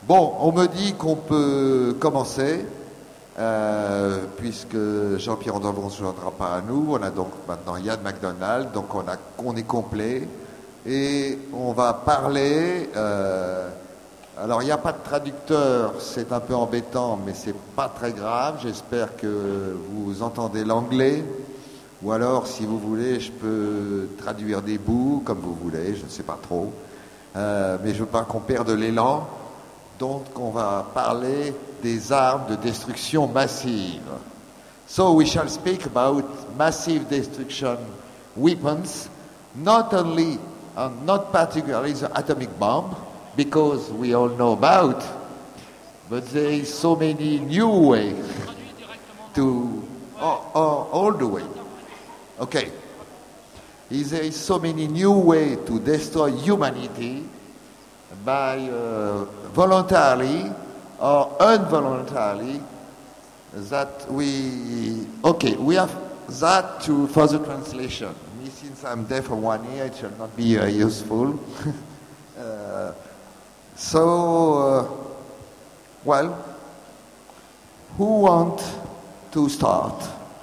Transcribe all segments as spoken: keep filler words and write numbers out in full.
Bon, on me dit qu'on peut commencer, euh, puisque Jean-Pierre Andevon ne se joindra pas à nous. On a donc maintenant Yann McDonald, donc on, a, on est complet. Et on va parler... Euh, alors, il n'y a pas de traducteur, c'est un peu embêtant, mais c'est pas très grave. J'espère que vous entendez l'anglais. Ou alors, si vous voulez, je peux traduire des bouts, comme vous voulez, je ne sais pas trop. Euh, mais je veux pas qu'on perde l'élan. Donc, on va parler des armes de destruction massive. So, we shall speak about massive destruction weapons, not only and not particularly the atomic bomb, because we all know about, but there is so many new ways to, oh, oh, all the way. Okay. There is so many new ways to destroy humanity by uh, voluntarily or involuntarily that we, okay, we have that to further translation. Me, since I'm deaf for one ear, it shall not be uh, useful. uh, so, uh, well, who want to start?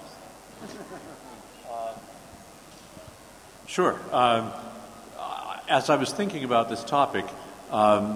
Sure. Um, as I was thinking about this topic, um,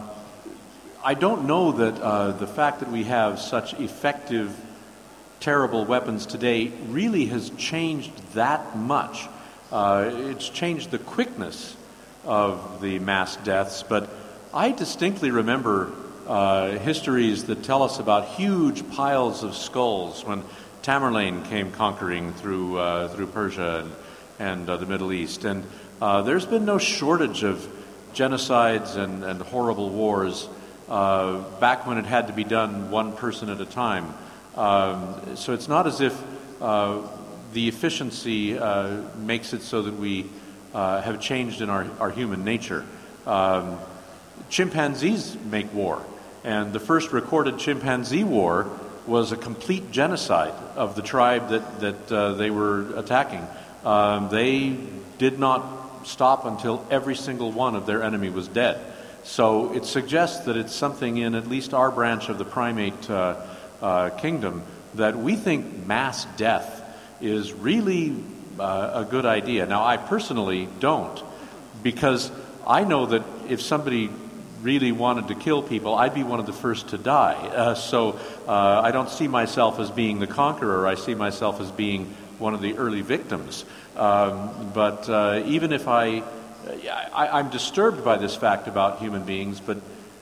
I don't know that uh, the fact that we have such effective, terrible weapons today really has changed that much. Uh, it's changed the quickness of the mass deaths, but I distinctly remember uh, histories that tell us about huge piles of skulls when Tamerlane came conquering through uh, through Persia and and uh, the Middle East. And uh, there's been no shortage of genocides and, and horrible wars uh, back when it had to be done one person at a time. Um, so it's not as if uh, the efficiency uh, makes it so that we uh, have changed in our, our human nature. Um, chimpanzees make war, and the first recorded chimpanzee war was a complete genocide of the tribe that, that uh, they were attacking. Um, they did not stop until every single one of their enemy was dead. So it suggests that it's something in at least our branch of the primate uh, uh, kingdom that we think mass death is really uh, a good idea. Now, I personally don't, because I know that if somebody really wanted to kill people, I'd be one of the first to die. Uh, so uh, I don't see myself as being the conqueror. I see myself as being one of the early victims. Um, but uh, even if I, I, I'm disturbed by this fact about human beings, but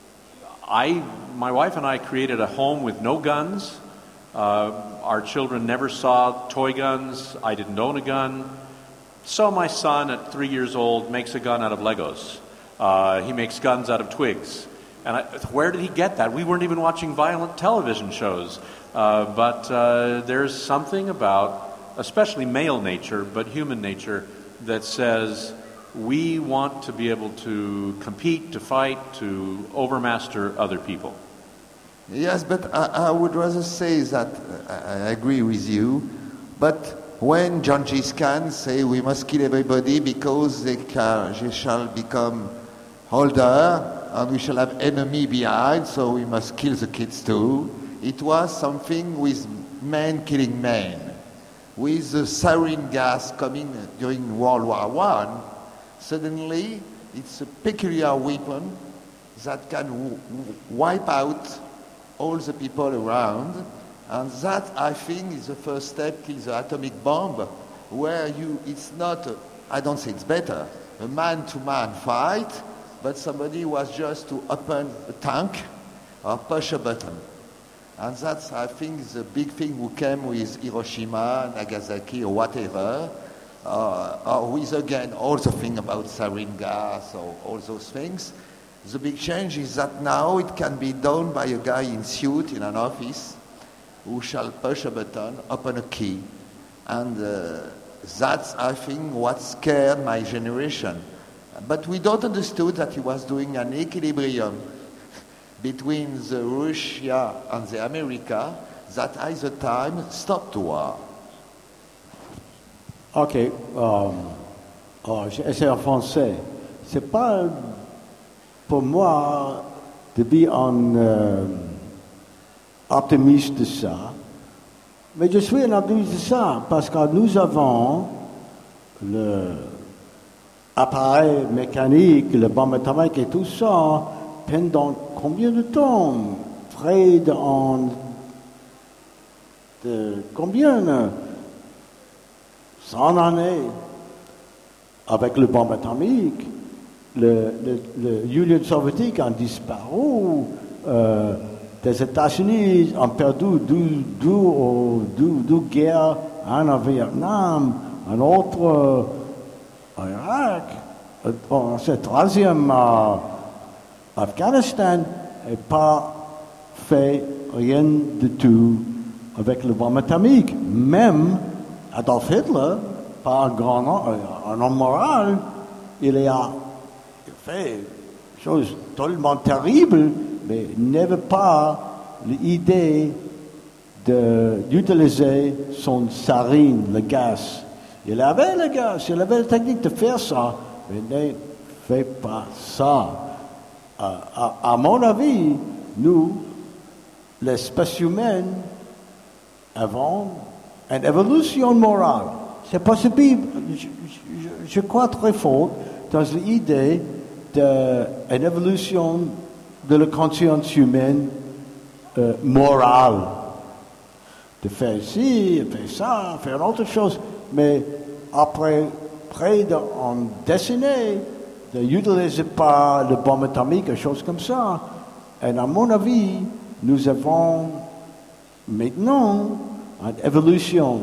I, my wife and I created a home with no guns. Uh, our children never saw toy guns. I didn't own a gun. So my son, at three years old, makes a gun out of Legos. Uh, he makes guns out of twigs. And I, where did he get that? We weren't even watching violent television shows. Uh, but uh, there's something about especially male nature, but human nature, that says we want to be able to compete, to fight, to overmaster other people. Yes, but I, I would rather say that uh, I agree with you, but when Genghis Khan say we must kill everybody because they, can, they shall become older and we shall have enemy behind, so we must kill the kids too, it was something with men killing men. With the sarin gas coming during World War One, suddenly it's a peculiar weapon that can w- w- wipe out all the people around, and that, I think, is the first step to the atomic bomb, where you, it's not, a, I don't say it's better, a man-to-man fight, but somebody was just to open a tank or push a button. And that's, I think, the big thing who came with Hiroshima, Nagasaki, or whatever, uh, or with, again, all the thing about sarin gas, or all those things. The big change is that now it can be done by a guy in suit in an office who shall push a button, open a key. And uh, that's, I think, what scared my generation. But we don't understood that he was doing an equilibrium between the Russia and the America that at the time stopped war. Ok, um, oh, c'est en français. C'est pas pour moi d'être un euh, optimiste de ça. Mais je suis un optimiste de ça parce que nous avons l'appareil mécanique, le bombe atomique et tout ça pendant combien de temps? Près de, en, de combien? cent années avec le bombe atomique. Le, le, le Union soviétique a disparu. Euh, les États-Unis ont perdu deux, deux, deux, deux guerres, un en Vietnam, un autre euh, en Irak, euh, ce troisième euh, Afghanistan, et pas fait rien du tout avec le bombe atomique. Même Adolf Hitler, pas un grand homme, un homme moral, il a fait des choses tellement terribles, mais n'avait pas l'idée d'utiliser son sarin, le gaz. Il avait le gaz, il avait la technique de faire ça, mais ne fait pas ça. À, à, à mon avis, nous, l'espèce humaine, avons une évolution morale. C'est possible, je, je, je crois très fort dans l'idée d'une évolution de la conscience humaine euh, morale. De faire ci, de faire ça, faire autre chose. Mais après près d'une décennie, n'utilisez pas le bombe atomique, des choses comme ça. Et à mon avis, nous avons maintenant une évolution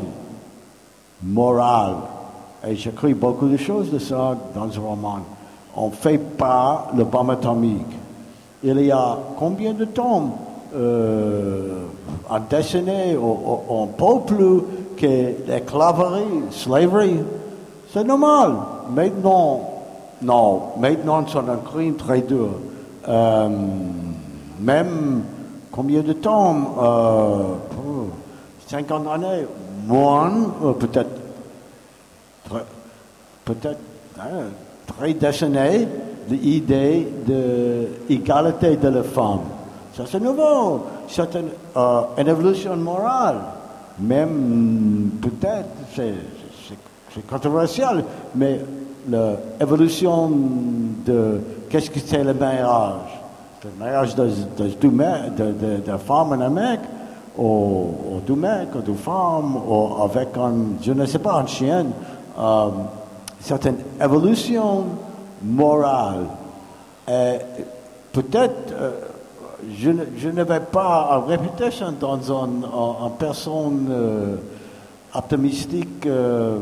morale. Et j'écris beaucoup de choses de ça dans ce roman. On ne fait pas le bombe atomique. Il y a combien de temps, euh, en décennie, on ne peut plus que l'esclaverie, slavery, c'est normal. Maintenant, non, maintenant c'est un crime très dur. Euh, même combien de temps, euh, cinquante années, moins, peut-être, peut-être, hein, très décennies, l'idée de l'égalité de la femme. Ça c'est nouveau, c'est une, euh, une évolution morale. Même peut-être, c'est, c'est, c'est controversial, mais l'évolution de qu'est-ce que c'est le mariage? Le mariage de, de, de, de, de, de femme et un mec, ou, ou deux mecs, ou deux femmes, ou avec un, je ne sais pas, un chien. Euh, c'est une évolution morale. Et peut-être, euh, je, ne, je ne vais pas répéter ça dans une un, un personne euh, optimistique euh,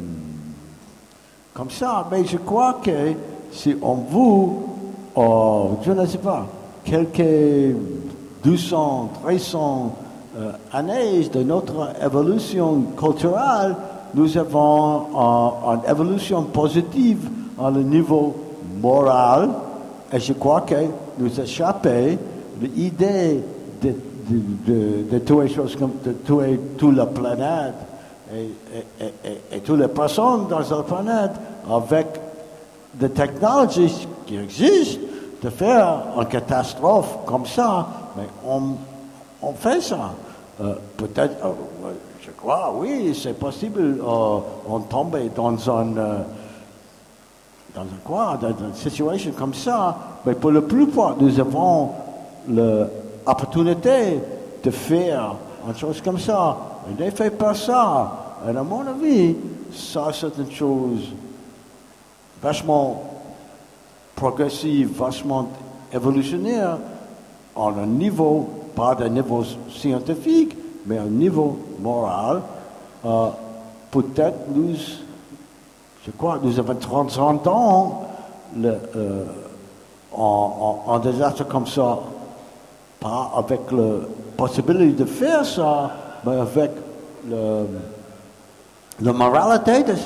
comme ça, mais je crois que si on veut, euh, je ne sais pas, quelques deux cents, trois cents euh, années de notre évolution culturelle, nous avons euh, une évolution positive à le niveau moral, et je crois que nous échappons l'idée de, de, de, de tuer choses comme de tuer toute la planète et, et, et, et toutes les personnes dans la planète avec des technologies qui existent, de faire une catastrophe comme ça, mais on, on fait ça. Euh, peut-être, euh, je crois, oui, c'est possible, euh, on tombe dans un, euh, dans un quoi, dans une situation comme ça, mais pour la plupart, nous avons l'opportunité de faire une chose comme ça. Et ne fait pas ça. Et à mon avis, ça c'est une chose vachement progressive, vachement évolutionnaire, à un niveau, pas d'un niveau scientifique, mais à un niveau moral. Euh, peut-être nous, je crois, nous avons trente ans, le, euh, en, en, en désastre comme ça, pas avec la possibilité de faire ça, mais avec le, la moralité de ça.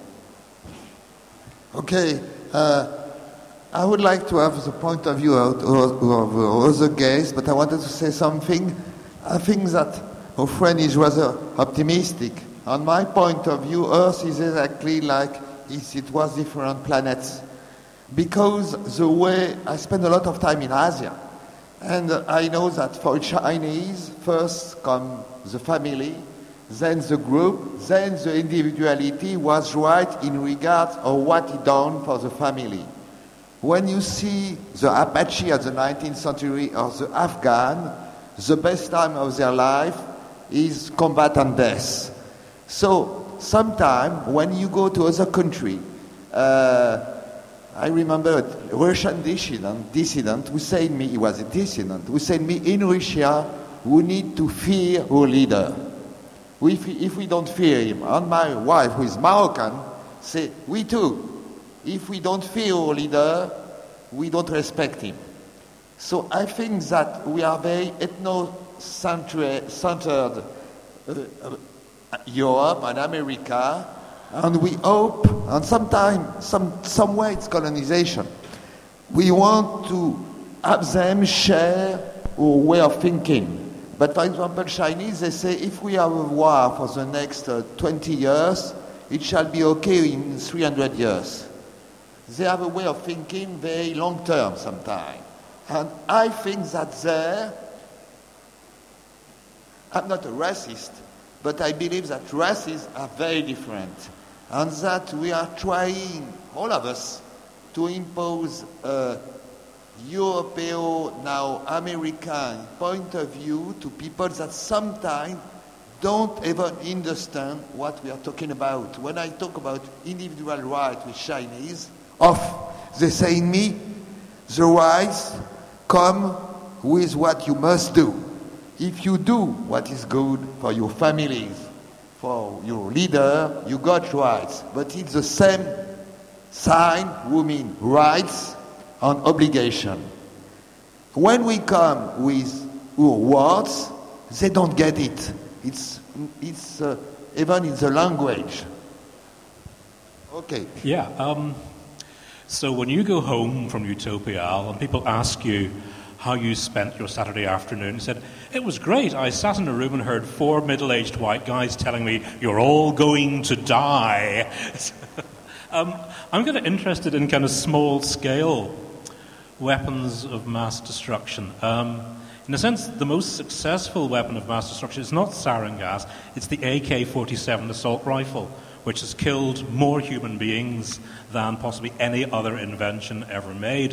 Okay, uh, I would like to have the point of view of, of, of other guests, but I wanted to say something. I think that our friend is rather optimistic. On my point of view, Earth is exactly like if it was different planets. Because the way, I spend a lot of time in Asia, And uh, I know that for Chinese, first come the family, then the group, then the individuality was right in regard of what he done for the family. When you see the Apache at the nineteenth century or the Afghan, the best time of their life is combat and death. So sometimes when you go to other country, uh, I remember a Russian dissident, dissident who said me, he was a dissident, who said me, in Russia, we need to fear our leader. If, if we don't fear him, and my wife, who is Moroccan, say, we too. If we don't fear our leader, we don't respect him. So I think that we are very ethno-centered, centered, uh, uh, Europe and America, and we hope, and sometimes, some, somewhere it's colonization. We want to have them share our way of thinking. But for example, Chinese, they say, if we have a war for the next uh, twenty years, it shall be okay in three hundred years. They have a way of thinking very long term sometimes. And I think that there, I'm not a racist, but I believe that races are very different. And that we are trying, all of us, to impose a European, now American point of view to people that sometimes don't even understand what we are talking about. When I talk about individual rights with Chinese, off, they say in me, the rights come with what you must do. If you do what is good for your families, for your leader, you got rights. But it's the same sign, we mean rights and obligation. When we come with our words, they don't get it. It's, it's uh, even in the language. Okay. Yeah. Um, so when you go home from Utopia, Al, and people ask you how you spent your Saturday afternoon, you said, it was great. I sat in a room and heard four middle-aged white guys telling me, you're all going to die. um, I'm kind of interested in kind of small-scale weapons of mass destruction. Um, in a sense, the most successful weapon of mass destruction is not sarin gas, it's the A K forty-seven assault rifle, which has killed more human beings than possibly any other invention ever made.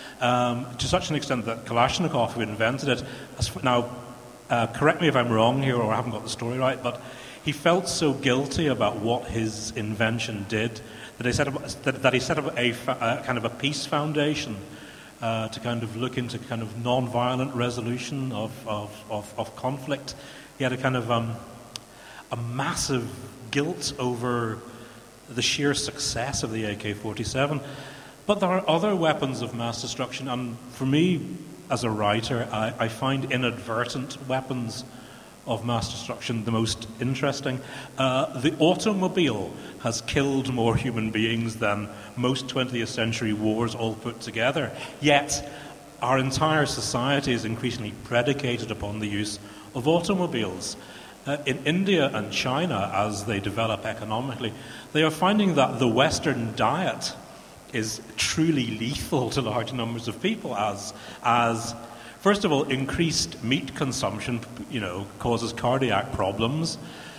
Um, to such an extent that Kalashnikov, who invented it, has now, uh, correct me if I'm wrong here or I haven't got the story right, but he felt so guilty about what his invention did that he set up, that, that he set up a, a kind of a peace foundation uh, to kind of look into kind of non-violent resolution of, of, of, of conflict. He had a kind of um, a massive guilt over the sheer success of the A K forty-seven. But there are other weapons of mass destruction, and for me, as a writer, I, I find inadvertent weapons of mass destruction the most interesting. Uh, the automobile has killed more human beings than most twentieth century wars all put together. Yet, our entire society is increasingly predicated upon the use of automobiles. Uh, in India and China, as they develop economically, they are finding that the Western diet is truly lethal to large numbers of people as, as first of all, increased meat consumption, you know, causes cardiac problems,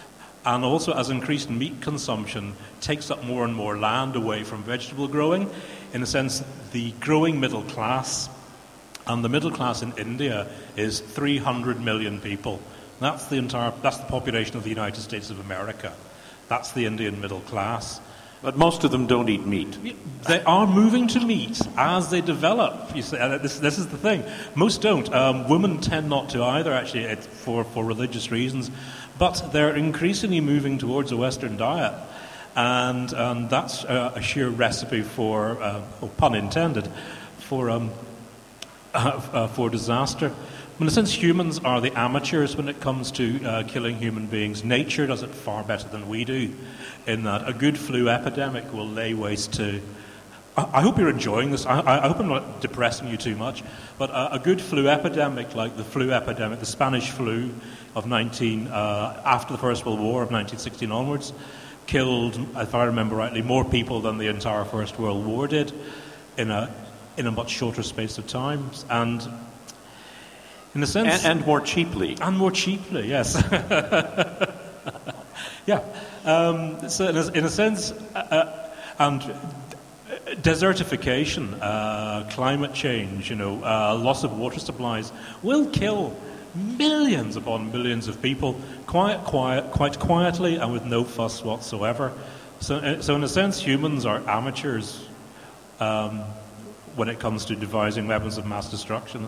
and also as increased meat consumption takes up more and more land away from vegetable growing. In a sense, the growing middle class, and the middle class in India is three hundred million people. That's the entire, that's the population of the United States of America. That's the Indian middle class. But most of them don't eat meat. They are moving to meat as they develop. You see, uh, this, this is the thing. Most don't. Um, women tend not to either, actually, it's for, for religious reasons. But they're increasingly moving towards a Western diet. And, and that's uh, a sheer recipe for, uh, oh, pun intended, for, um, uh, uh, for disaster. In a sense, humans are the amateurs when it comes to uh, killing human beings. Nature does it far better than we do, in that a good flu epidemic will lay waste to... I, I hope you're enjoying this. I, I hope I'm not depressing you too much. But uh, a good flu epidemic, like the flu epidemic, the Spanish flu of nineteen... Uh, after the First World War of nineteen sixteen onwards, killed, if I remember rightly, more people than the entire First World War did in a, in a much shorter space of time. And... In a sense, and, and more cheaply. And more cheaply, yes. yeah. Um, so in a, in a sense, uh, and desertification, uh, climate change, you know, uh, loss of water supplies will kill millions upon millions of people quite, quiet, quite quietly and with no fuss whatsoever. So, uh, so in a sense, humans are amateurs um, when it comes to devising weapons of mass destruction.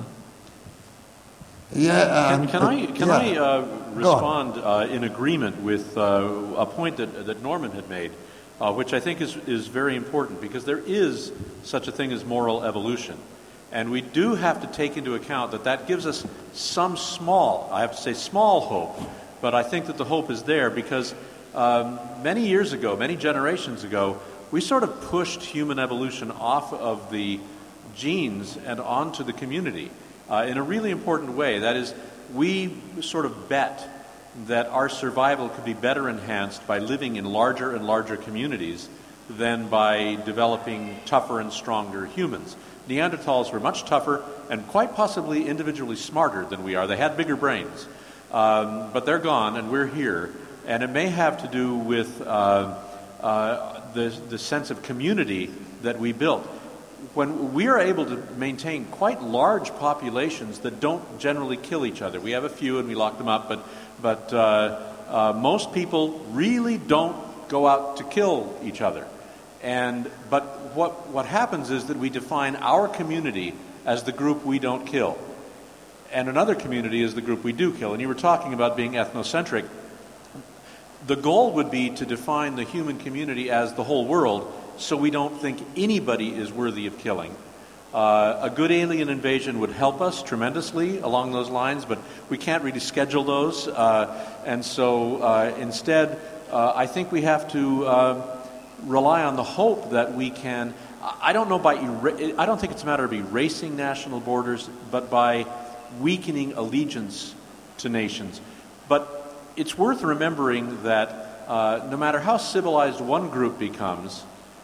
Yeah. Um, can, can I can yeah. I uh, respond uh, in agreement with uh, a point that that Norman had made, uh, which I think is is very important, because there is such a thing as moral evolution, and we do have to take into account that that gives us some small, I have to say small hope, but I think that the hope is there because um, many years ago, many generations ago, we sort of pushed human evolution off of the genes and onto the community. Uh, in a really important way. That is, we sort of bet that our survival could be better enhanced by living in larger and larger communities than by developing tougher and stronger humans. Neanderthals were much tougher and quite possibly individually smarter than we are. They had bigger brains. Um, but they're gone and we're here. And it may have to do with uh, uh, the, the sense of community that we built. When we are able to maintain quite large populations that don't generally kill each other, we have a few and we lock them up, but but uh, uh, most people really don't go out to kill each other. And but what what happens is that we define our community as the group we don't kill, and another community is the group we do kill. And you were talking about being ethnocentric. The goal would be to define the human community as the whole world, so we don't think anybody is worthy of killing. Uh, a good alien invasion would help us tremendously along those lines, but we can't really schedule those. Uh, and so uh, instead, uh, I think we have to uh, rely on the hope that we can, I don't know by, era- I don't think it's a matter of erasing national borders, but by weakening allegiance to nations. But it's worth remembering that uh, no matter how civilized one group becomes,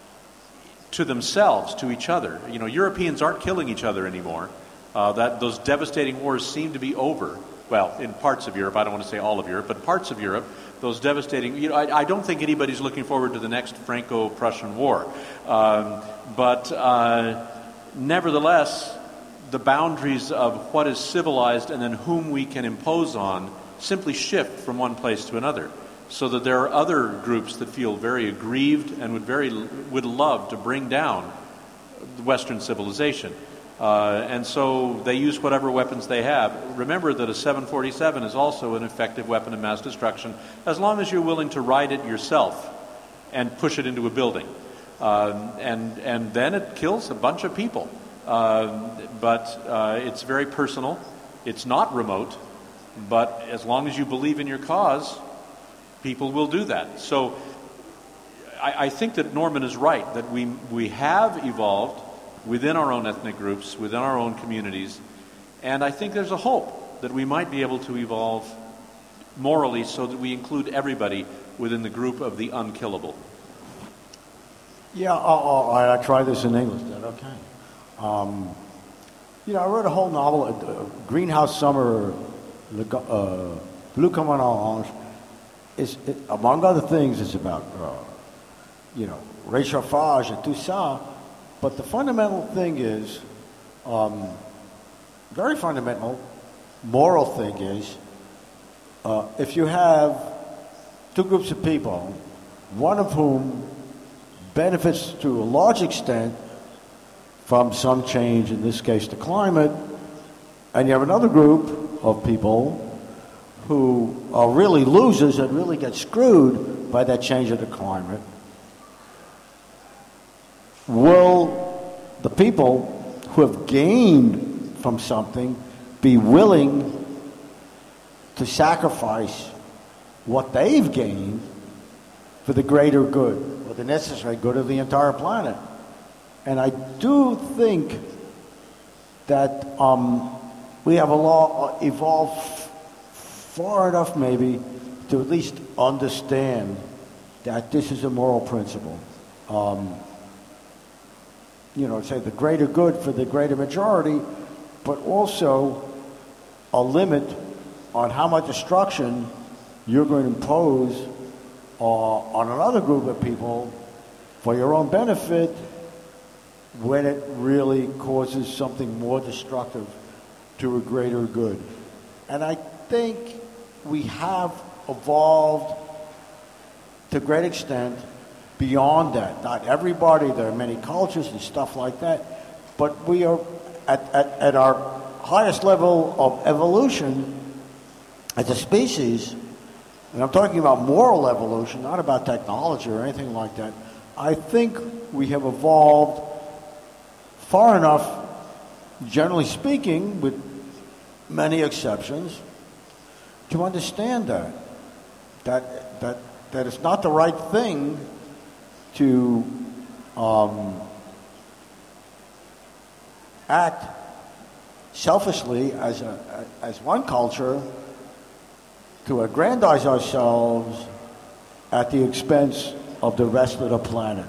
to themselves, to each other. You know, Europeans aren't killing each other anymore. Uh, that those devastating wars seem to be over. Well, in parts of Europe, I don't want to say all of Europe, but parts of Europe, those devastating. You know, I, I don't think anybody's looking forward to the next Franco-Prussian war. Um, but uh, nevertheless, the boundaries of what is civilized and then whom we can impose on simply shift from one place to another. So that there are other groups that feel very aggrieved and would very would love to bring down Western civilization, uh, and so they use whatever weapons they have. Remember that a seven forty-seven is also an effective weapon of mass destruction, as long as you're willing to ride it yourself and push it into a building, um, and and then it kills a bunch of people. Um, but uh, it's very personal. It's not remote, but as long as you believe in your cause, people will do that. So I, I think that Norman is right, that we we have evolved within our own ethnic groups, within our own communities, and I think there's a hope that we might be able to evolve morally so that we include everybody within the group of the unkillable. Yeah, I'll, I'll, I'll try this in English. Is that okay? Um, you know, I wrote a whole novel, uh, Greenhouse Summer, uh, Bleu comme un orange. Is, it, among other things, it's about, uh, you know, réchauffage and tout ça. But the fundamental thing is, um, very fundamental, moral thing is, uh, if you have two groups of people, one of whom benefits to a large extent from some change, in this case the climate, and you have another group of people who are really losers and really get screwed by that change of the climate, will the people who have gained from something be willing to sacrifice what they've gained for the greater good, or the necessary good of the entire planet? And I do think that um, we have a law uh, evolved far enough maybe to at least understand that this is a moral principle. Um, you know, say the greater good for the greater majority, but also a limit on how much destruction you're going to impose uh, on another group of people for your own benefit when it really causes something more destructive to a greater good. And I think we have evolved to a great extent beyond that. Not everybody, there are many cultures and stuff like that, but we are at, at, at our highest level of evolution as a species, and I'm talking about moral evolution, not about technology or anything like that. I think we have evolved far enough, generally speaking, with many exceptions, to understand that that that that it's not the right thing to um, act selfishly as a as one culture to aggrandize ourselves at the expense of the rest of the planet.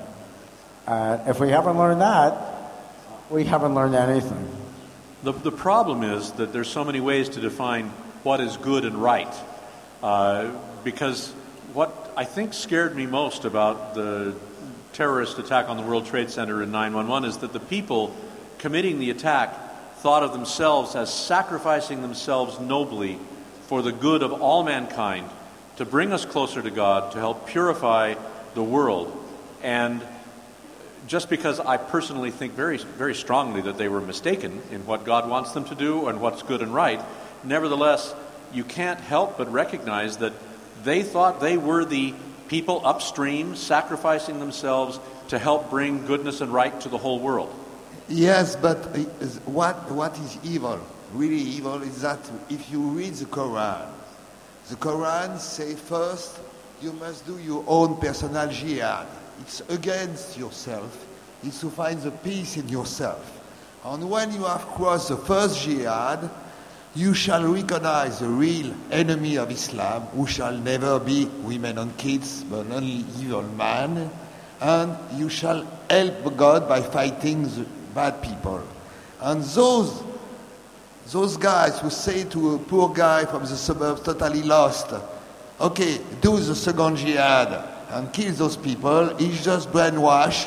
And if we haven't learned that, we haven't learned anything. The, the problem is that there's so many ways to define what is good and right. Uh, because what I think scared me most about the terrorist attack on the World Trade Center in nine one one is that the people committing the attack thought of themselves as sacrificing themselves nobly for the good of all mankind, to bring us closer to God, to help purify the world. And just because I personally think very, very strongly that they were mistaken in what God wants them to do and what's good and right, nevertheless, you can't help but recognize that they thought they were the people upstream sacrificing themselves to help bring goodness and right to the whole world. Yes, but what what is evil, really evil, is that if you read the Quran, the Quran says first you must do your own personal jihad. It's against yourself. It's to find the peace in yourself. And when you have crossed the first jihad, you shall recognize the real enemy of Islam, who shall never be women and kids, but only evil man. And you shall help God by fighting the bad people. And those those guys who say to a poor guy from the suburbs totally lost, okay, do the second jihad and kill those people, he's just brainwashed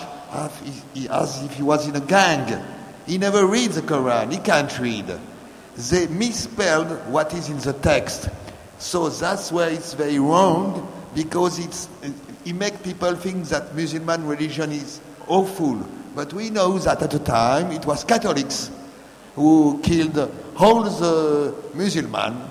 as if he was in a gang. He never reads the Quran, he can't read. They misspelled what is in the text. So that's where it's very wrong, because it's it makes people think that Muslim religion is awful. But we know that at the time it was Catholics who killed all the Muslims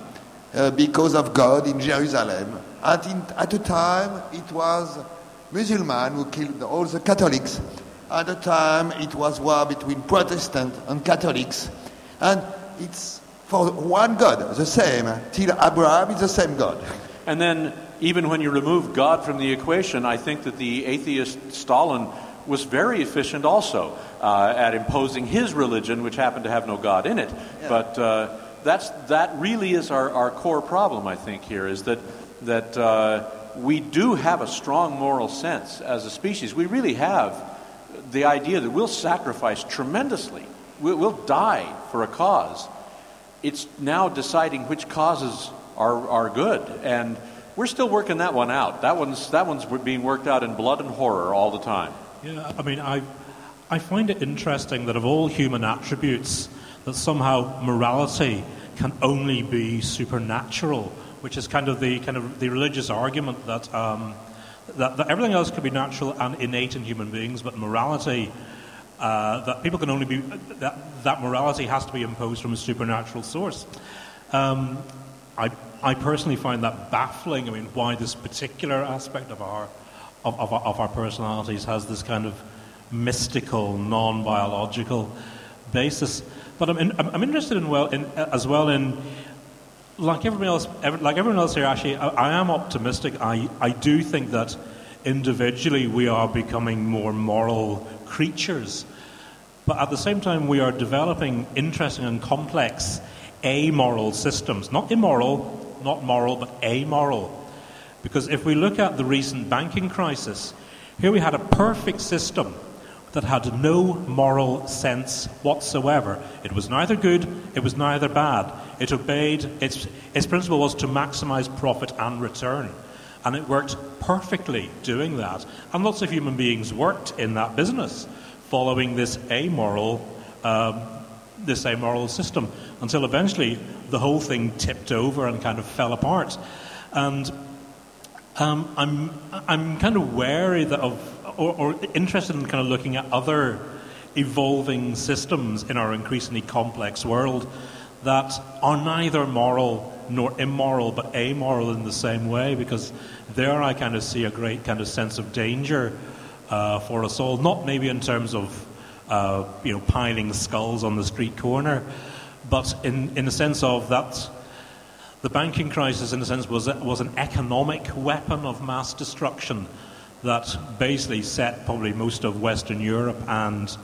uh, because of God in Jerusalem. And in, at the time it was Muslims who killed all the Catholics. At the time it was war between Protestants and Catholics. And it's for one God, the same. Till Abraham is the same God. And then even when you remove God from the equation, I think that the atheist Stalin was very efficient also uh, at imposing his religion, which happened to have no God in it. Yeah. But uh, that's that really is our, our core problem, I think, here, is that that uh, we do have a strong moral sense as a species. We really have the idea that we'll sacrifice tremendously. We'll, we'll die for a cause. It's now deciding which causes are, are good. And we're still working that one out. That one's, that one's being worked out in blood and horror all the time. Yeah, I mean, I, I find it interesting that of all human attributes, that somehow morality can only be supernatural, which is kind of the kind of the religious argument that um, that, that everything else can be natural and innate in human beings, but morality, uh, that people can only be that that morality has to be imposed from a supernatural source. Um, I I personally find that baffling. I mean, why this particular aspect of our Of, of, of our personalities has this kind of mystical, non-biological basis. But I'm, in, I'm, I'm interested in well, in, as well in, like everyone else, every, like everyone else here. Actually, I, I am optimistic. I, I do think that individually we are becoming more moral creatures, but at the same time we are developing interesting and complex amoral systems. Not immoral, not moral, but amoral. Because if we look at the recent banking crisis, here we had a perfect system with that had no moral sense whatsoever. It was neither good, it was neither bad. It obeyed, its, its principle was to maximize profit and return. And it worked perfectly doing that. And lots of human beings worked in that business, following this amoral, um, this amoral system, until eventually the whole thing tipped over and kind of fell apart. And um, I'm I'm kind of wary that of, or, or interested in kind of looking at other evolving systems in our increasingly complex world that are neither moral nor immoral, but amoral in the same way, because there I kind of see a great kind of sense of danger uh, for us all. Not maybe in terms of uh, you know piling skulls on the street corner, but in in the sense of that the banking crisis, in a sense, was was an economic weapon of mass destruction that basically set probably most of Western Europe and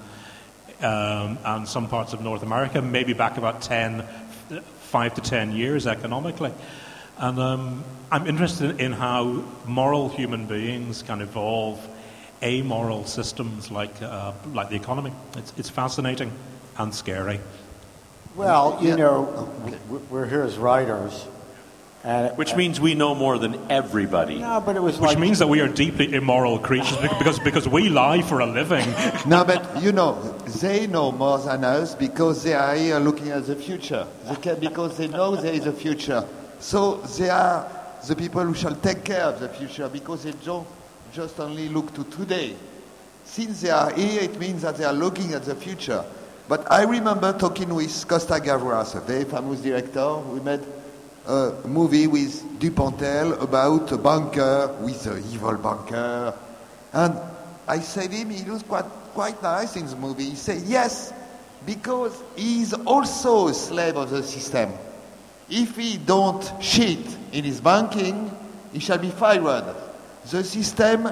um, and some parts of North America, maybe back about ten. Five to ten years economically. And um, I'm interested in how moral human beings can evolve amoral systems like uh, like the economy. It's, it's fascinating and scary. Well, you Yeah. know, w- we're here as writers. And Which means we know more than everybody. No, but it was Which like... means that we are deeply immoral creatures because, because we lie for a living. No, but you know, they know more than us because they are here looking at the future. They can, because they know there is a future. So they are the people who shall take care of the future because they don't just only look to today. Since they are here, it means that they are looking at the future. But I remember talking with Costa Gavras, a very famous director. We made a movie with Dupontel about a banker with an evil banker. And I said to him, he looks quite, quite nice in the movie. He said, yes, because he is also a slave of the system. If he don't cheat in his banking, he shall be fired. The system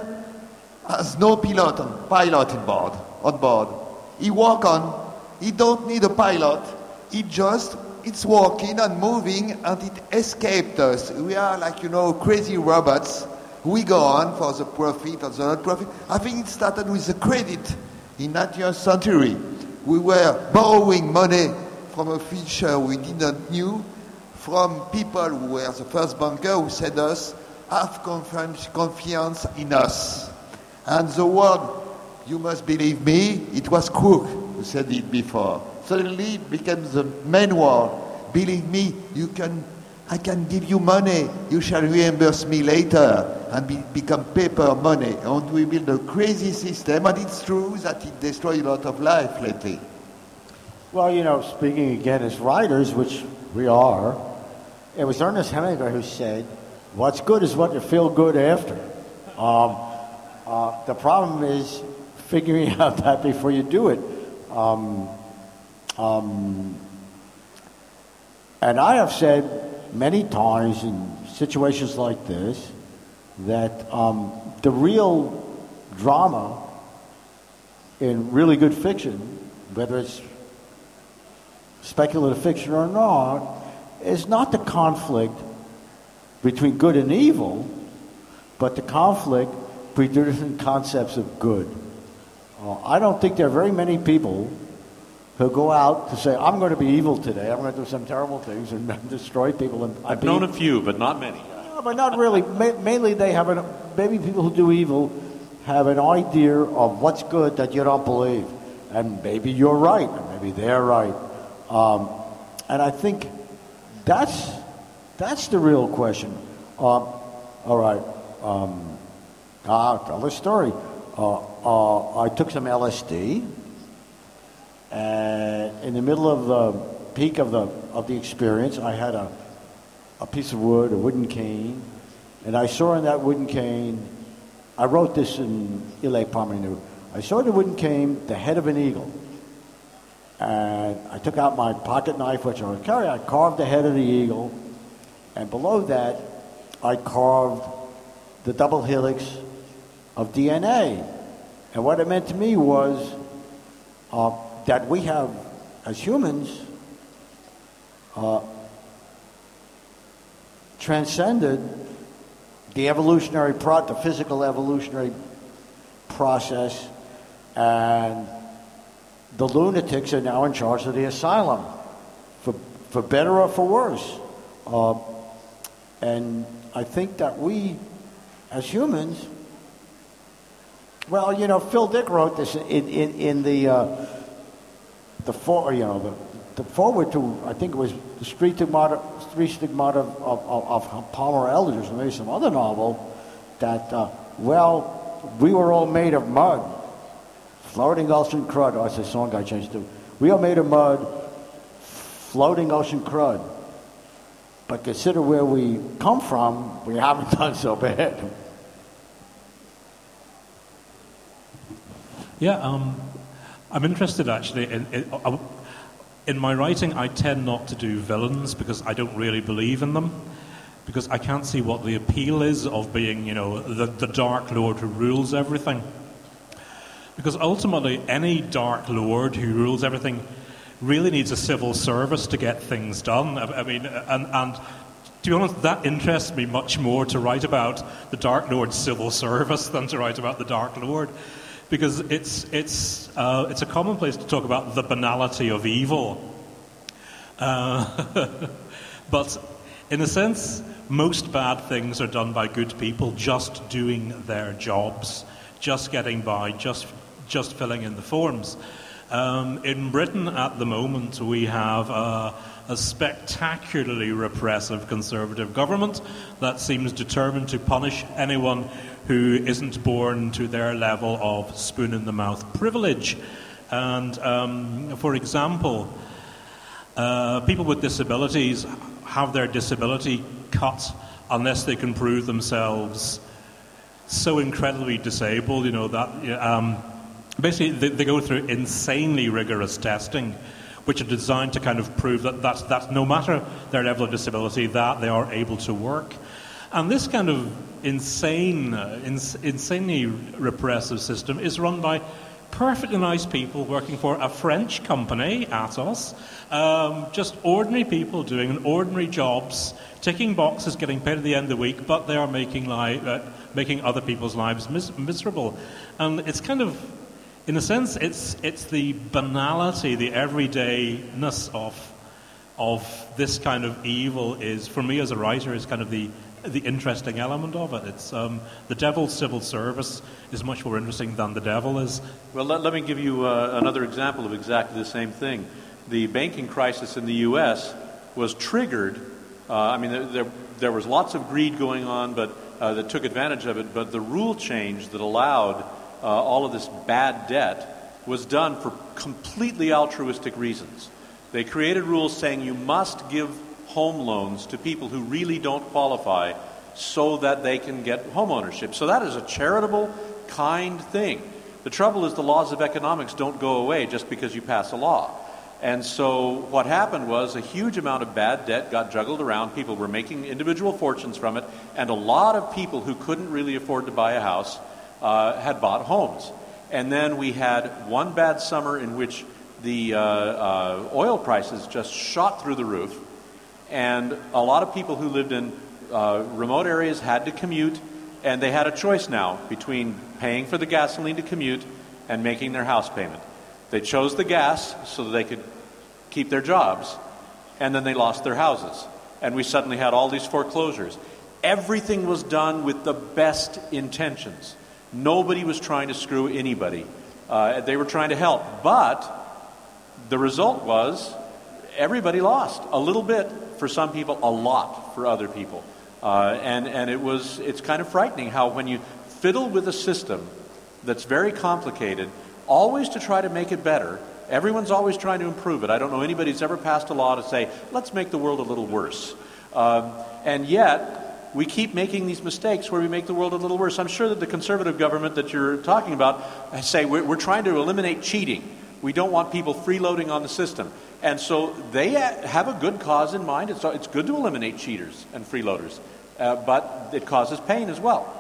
has no pilot on, pilot on board, on board. He walk on, he don't need a pilot, he just it's working and moving, and it escaped us. We are like, you know, crazy robots. We go on for the profit or the not profit. I think it started with the credit in nineteenth century. We were borrowing money from a future we didn't knew, from people who were the first banker who said us, have confi- confiance in us. And the word, you must believe me, it was Crook who said it before. Suddenly it became the main word. Believe me, you can, I can give you money. You shall reimburse me later and be, become paper money. And we build a crazy system, and it's true that it destroyed a lot of life lately. Well, you know, speaking again as writers, which we are, it was Ernest Hemingway who said, what's good is what you feel good after. Um, uh, the problem is figuring out that before you do it. Um, Um, and I have said many times in situations like this that um, the real drama in really good fiction, whether it's speculative fiction or not, is not the conflict between good and evil, but the conflict between different concepts of good. Uh, I don't think there are very many people who go out to say, I'm going to be evil today, I'm going to do some terrible things and destroy people. And I've known a few, but not many. No, but not really. Ma- mainly they have an, maybe people who do evil have an idea of what's good that you don't believe. And maybe you're right, and maybe they're right. Um, and I think that's, that's the real question. Uh, all right. Um, I'll tell the story. Uh, uh, I took some L S D. And in the middle of the peak of the of the experience, I had a a piece of wood, a wooden cane, and I saw in that wooden cane, I wrote this in Ile Parmenou. I saw in the wooden cane the head of an eagle. And I took out my pocket knife, which I would carry, I carved the head of the eagle, and below that, I carved the double helix of D N A. And what it meant to me was, uh, that we have, as humans, uh, transcended the evolutionary, pro- the physical evolutionary process and the lunatics are now in charge of the asylum, for for better or for worse. Uh, and I think that we, as humans, well, you know, Phil Dick wrote this in in, in the uh, the for you know the, the forward to, I think it was the Street Stigmata, Street Stigmata of, of, of Palmer Elders, or maybe some other novel, that uh, well, we were all made of mud. Floating ocean crud. Oh, that's a song I changed to. We are made of mud, floating ocean crud. But consider where we come from, we haven't done so bad. Yeah, um, I'm interested actually in, in, uh, in my writing. I tend not to do villains because I don't really believe in them. Because I can't see what the appeal is of being, you know, the, the Dark Lord who rules everything. Because ultimately, any Dark Lord who rules everything really needs a civil service to get things done. I, I mean, and, and to be honest, that interests me much more to write about the Dark Lord's civil service than to write about the Dark Lord. Because it's, it's, uh, it's a commonplace to talk about the banality of evil. Uh, but in a sense, most bad things are done by good people just doing their jobs, just getting by, just just filling in the forms. Um, in Britain at the moment, we have a, a spectacularly repressive Conservative government that seems determined to punish anyone who isn't born to their level of spoon-in-the-mouth privilege. And, um, for example, uh, people with disabilities have their disability cut unless they can prove themselves so incredibly disabled, you know, that... Um, Basically, they, they go through insanely rigorous testing, which are designed to kind of prove that, that, that no matter their level of disability, that they are able to work. And this kind of insane, uh, ins- insanely repressive system is run by perfectly nice people working for a French company, Atos, um, just ordinary people doing ordinary jobs, ticking boxes, getting paid at the end of the week, but they are making, li- uh, making other people's lives mis- miserable. And it's kind of... In a sense, it's it's the banality, the everydayness of of this kind of evil is, for me as a writer, is kind of the the interesting element of it. It's um, the devil's civil service is much more interesting than the devil is. Well, let, let me give you uh, another example of exactly the same thing. The banking crisis in the U S was triggered. Uh, I mean, there, there there was lots of greed going on, but uh, that took advantage of it. But the rule change that allowed Uh, all of this bad debt was done for completely altruistic reasons. They created rules saying you must give home loans to people who really don't qualify so that they can get home ownership. So that is a charitable, kind thing. The trouble is the laws of economics don't go away just because you pass a law. And so what happened was a huge amount of bad debt got juggled around. People were making individual fortunes from it, and a lot of people who couldn't really afford to buy a house Uh, had bought homes. And then we had one bad summer in which the uh, uh, oil prices just shot through the roof, and a lot of people who lived in uh, remote areas had to commute, and they had a choice now between paying for the gasoline to commute and making their house payment. They chose the gas so that they could keep their jobs, and then they lost their houses. And we suddenly had all these foreclosures. Everything was done with the best intentions. Nobody was trying to screw anybody. Uh, they were trying to help. But the result was everybody lost. A little bit for some people, a lot for other people. Uh, and and it was it's kind of frightening how when you fiddle with a system that's very complicated, always to try to make it better, everyone's always trying to improve it. I don't know anybody who's ever passed a law to say, let's make the world a little worse. Um, and yet... we keep making these mistakes where we make the world a little worse. I'm sure that the conservative government that you're talking about say we're, we're trying to eliminate cheating. We don't want people freeloading on the system. And so they have a good cause in mind. It's, it's good to eliminate cheaters and freeloaders, uh, but it causes pain as well.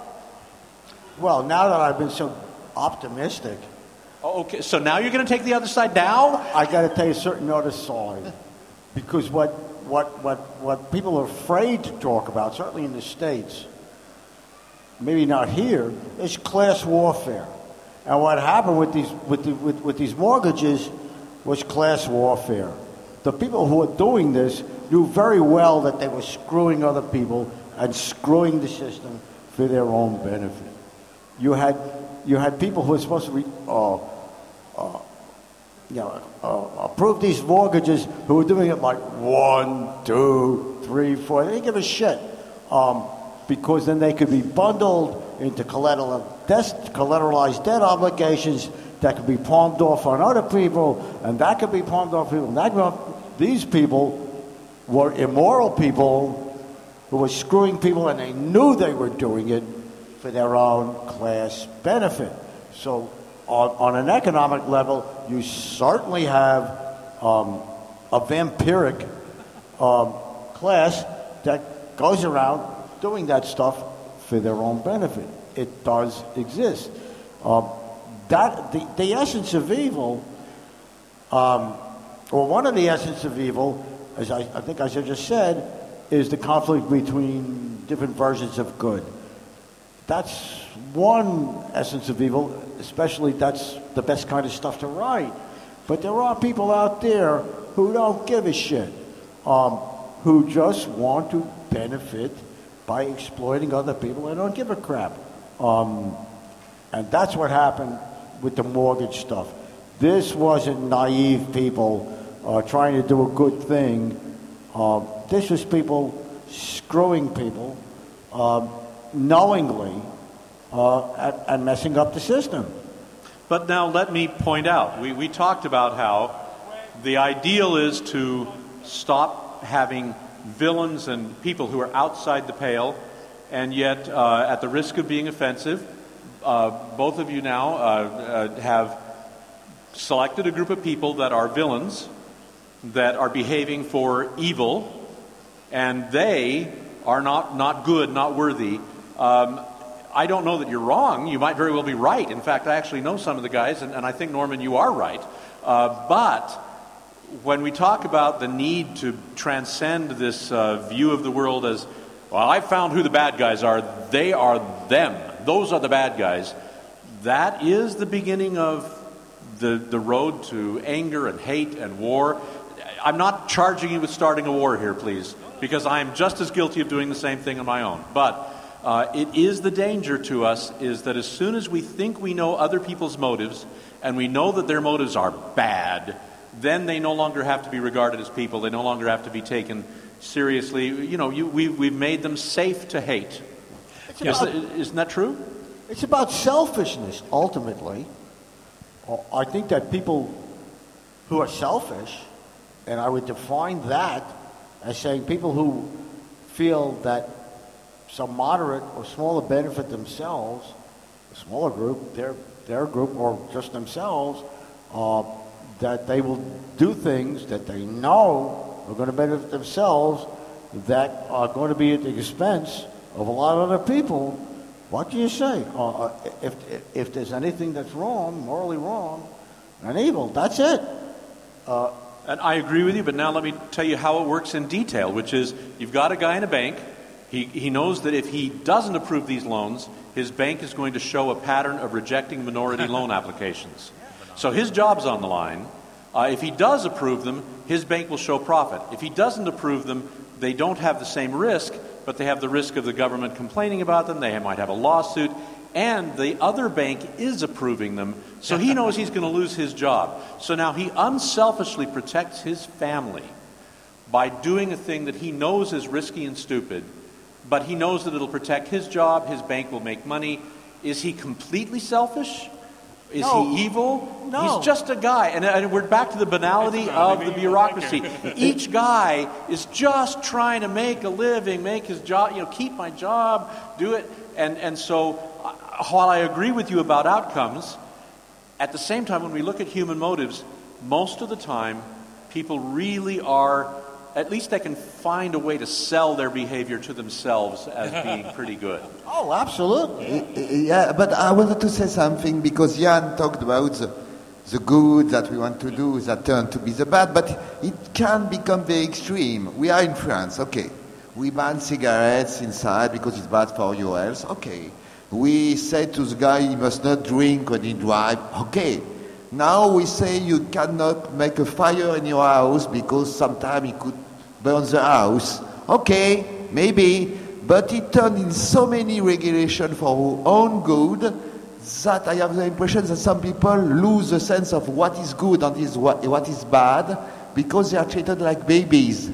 Well, now that I've been so optimistic... Oh, okay, so now you're going to take the other side now? I got to take a certain other side. Because what... What, what what people are afraid to talk about, certainly in the States, maybe not here, is class warfare. And what happened with these with, the, with with these mortgages was class warfare. The people who were doing this knew very well that they were screwing other people and screwing the system for their own benefit. You had you had people who were supposed to re, uh, uh, you know, uh, approve these mortgages who were doing it like one, two, three, four. They didn't give a shit um, because then they could be bundled into collateral, debt, collateralized debt obligations that could be palmed off on other people, and that could be palmed off people. And that, these people were immoral people who were screwing people, and they knew they were doing it for their own class benefit. So on, on an economic level, you certainly have um, a vampiric um, class that goes around doing that stuff for their own benefit. It does exist. Um, that the, the essence of evil, um, or one of the essence of evil, as I, I think I just said, is the conflict between different versions of good. That's one essence of evil, especially that's the best kind of stuff to write. But there are people out there who don't give a shit, um, who just want to benefit by exploiting other people and don't give a crap. Um, and that's what happened with the mortgage stuff. This wasn't naive people uh, trying to do a good thing. Uh, this was people screwing people um, knowingly uh, and, and messing up the system. But now let me point out, we, we talked about how the ideal is to stop having villains and people who are outside the pale, and yet uh, at the risk of being offensive, uh, both of you now uh, uh, have selected a group of people that are villains, that are behaving for evil, and they are not, not good, not worthy. Um, I don't know that you're wrong. You might very well be right. In fact, I actually know some of the guys, and, and I think, Norman, you are right. Uh, but when we talk about the need to transcend this uh, view of the world as, well, I found who the bad guys are, they are them, those are the bad guys, that is the beginning of the, the road to anger and hate and war. I'm not charging you with starting a war here, please, because I am just as guilty of doing the same thing on my own. But uh, it is the danger to us is that as soon as we think we know other people's motives and we know that their motives are bad, then they no longer have to be regarded as people. They no longer have to be taken seriously. You know, you, we, we've made them safe to hate. Yes, isn't that true? It's about selfishness, ultimately. I think that people who are selfish, and I would define that as saying people who feel that some moderate or smaller benefit themselves, a smaller group, their their group, or just themselves, uh, that they will do things that they know are going to benefit themselves that are going to be at the expense of a lot of other people. What do you say? Uh, if, if if there's anything that's wrong, morally wrong, and evil, that's it. Uh, And I agree with you, but now let me tell you how it works in detail, which is you've got a guy in a bank. He, he knows that if he doesn't approve these loans, his bank is going to show a pattern of rejecting minority loan applications. So his job's on the line. Uh, if he does approve them, his bank will show profit. If he doesn't approve them, they don't have the same risk, but they have the risk of the government complaining about them. They might have a lawsuit. And the other bank is approving them, so he knows he's going to lose his job. So now he unselfishly protects his family by doing a thing that he knows is risky and stupid, but he knows that it'll protect his job, his bank will make money. Is he completely selfish? Is no. he evil? No. He's just a guy. And, and we're back to the banality of the bureaucracy. Each guy is just trying to make a living, make his job, you know, keep my job, do it. And, and so while I agree with you about outcomes, at the same time, when we look at human motives, most of the time, people really are, at least they can find a way to sell their behavior to themselves as being pretty good. Oh, absolutely. Yeah, but I wanted to say something because Jan talked about the, the good that we want to do that turn to be the bad, but it can become very extreme. We are in France, okay. We ban cigarettes inside because it's bad for your health, okay. We say to the guy, he must not drink when he drives. Okay. Now we say you cannot make a fire in your house because sometimes it could burn the house. Okay, maybe. But it turned in so many regulations for our own good that I have the impression that some people lose the sense of what is good and is what, what is bad because they are treated like babies.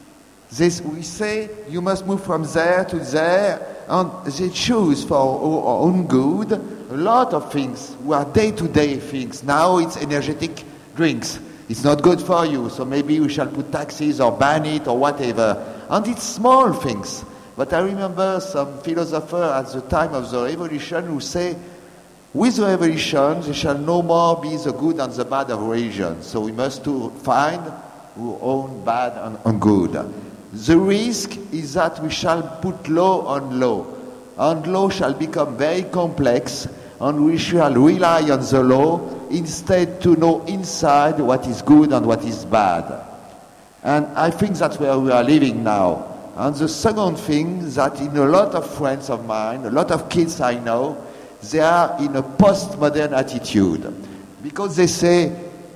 This, we say you must move from there to there, and they choose for our own good a lot of things who are day-to-day things. Now it's energetic drinks. It's not good for you, so maybe we shall put taxes or ban it or whatever. And it's small things. But I remember some philosopher at the time of the revolution who say, with the revolution, there shall no more be the good and the bad of religion. So we must to find our own bad and, and good. The risk is that we shall put law on law, and law shall become very complex, and we shall rely on the law instead to know inside what is good and what is bad. And I think that's where we are living now. And the second thing, that in a lot of friends of mine, a lot of kids I know, they are in a postmodern attitude. Because they say,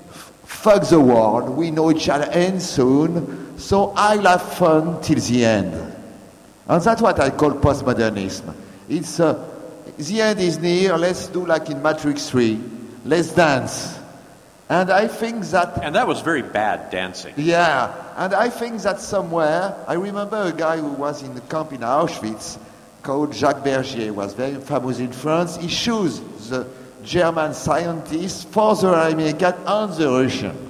fuck the world, we know it shall end soon, so I'll have fun till the end. And that's what I call postmodernism. It's uh, the end is near, let's do like in Matrix three, let's dance. And I think that... And that was very bad dancing. Yeah, and I think that somewhere, I remember a guy who was in the camp in Auschwitz, called Jacques Bergier, was very famous in France. He chose the German scientists for the American and the Russian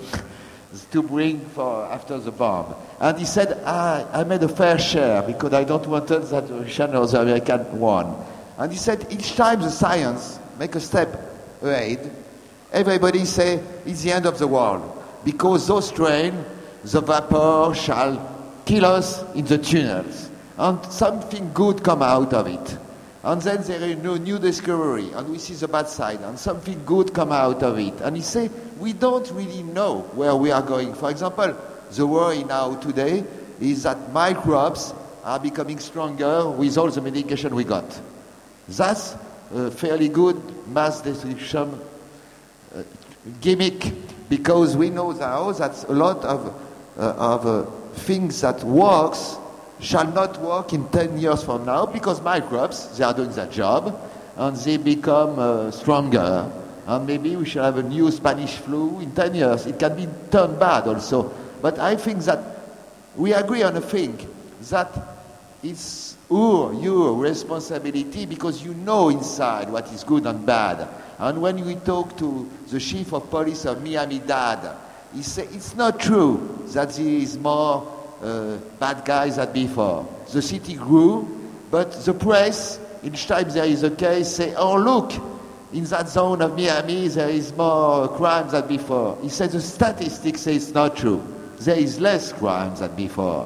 to bring for after the bomb. And he said, ah, I made a fair share because I don't want that the Russian or the American won. And he said, each time the science make a step ahead, everybody say, it's the end of the world. Because those trains, the vapor shall kill us in the tunnels. And something good come out of it. And then there is no new discovery, and we see the bad side, and something good come out of it. And he say, we don't really know where we are going. For example, the worry now today is that microbes are becoming stronger with all the medication we got. That's a fairly good mass destruction uh, gimmick, because we know now that a lot of, uh, of uh, things that works shall not work in ten years from now, because microbes, they are doing their job, and they become uh, stronger. And maybe we shall have a new Spanish flu in ten years. It can be turned bad also. But I think that we agree on a thing, that it's your, your responsibility, because you know inside what is good and bad. And when we talk to the chief of police of Miami-Dade, he said it's not true that there is more uh, bad guys than before. The city grew, but the press, each time there is a case, say, oh look, in that zone of Miami there is more crime than before. He said the statistics say it's not true. There is less crime than before.